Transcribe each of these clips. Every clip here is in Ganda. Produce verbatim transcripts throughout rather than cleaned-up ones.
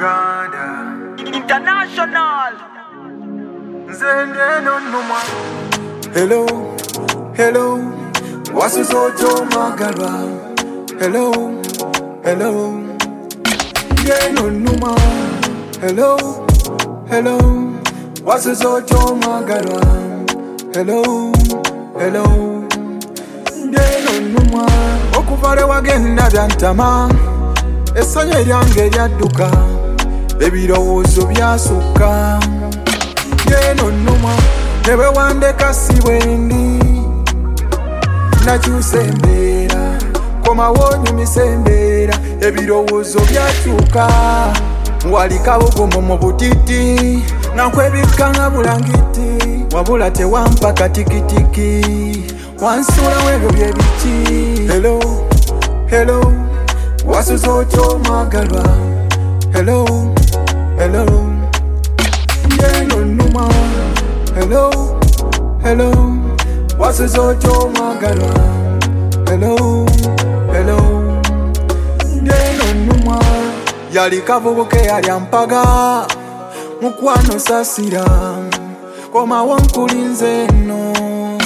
Uganda International. Nzende no numa. Hello, hello. Wasuzoto magalwa. Hello, hello. Nzende no numa. Hello, hello. Wasuzoto magalwa. Hello, hello. Nzende no numa. Okuvale wagenda byantama. Essanyu eryange lyadduka, ebirowoozo byasukka. Ngeno nnuma ne bwe wandeka si bwendi, nakyusa embeera, komawo onyumisa embeera, ebirowoozo byakyuka. Wali kabugumu mu butiti, nga nkwebikka nga bulangiti, wabula tewampa katikitiki, wansuulawo ebyo bye biki. Hello, hello. Wasuzoto magalwa. Hello, hello. Ngeno numa. Hello, hello. Wasuzoto magalwa. Hello, hello. Ngeno numa. Yali kavubuke yali ampaga, mukwano sasira, komawo nkulinze nno.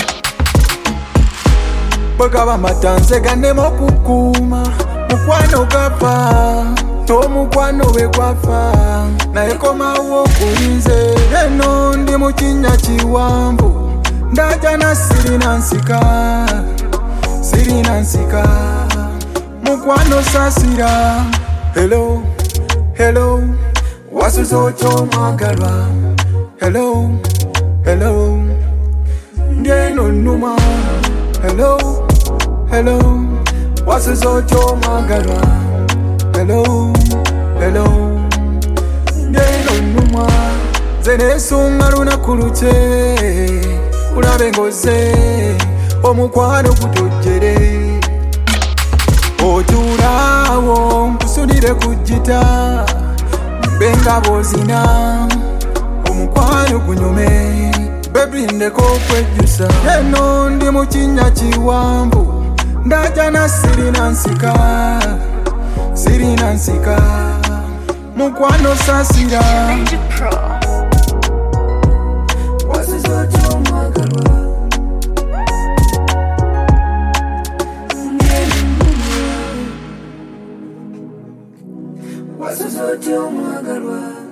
Bwegaba matanze gannemu okukuuma, mukwano gapa, n'omukwano bwe gwafa, naye komawo okulinze. Eno ndi mu kinnya kiwanvu, ndaajana sirina nsika, sirina nsika, mukwano sasira. Hello, hello. Wasuzoto magalwa. Hello, hello. Ngeno nnuma. Hello, hello. Wasuzoto magalwa. Hello, hello. Ngeno nnuma. Nze neesunga lunaku lukye, kulabe ngoze omukwano gutojjere. Otuulaawo nkusunire ku gita, benga bozina omukwano gunyume. Baby ndeko okwejjusa, eno ndi mu kinnya kiwanvu, ndaajana sirina nsika, sirina nsika, mukwano sasira. Wasuzoto magalwa. Wasuzoto magalwa.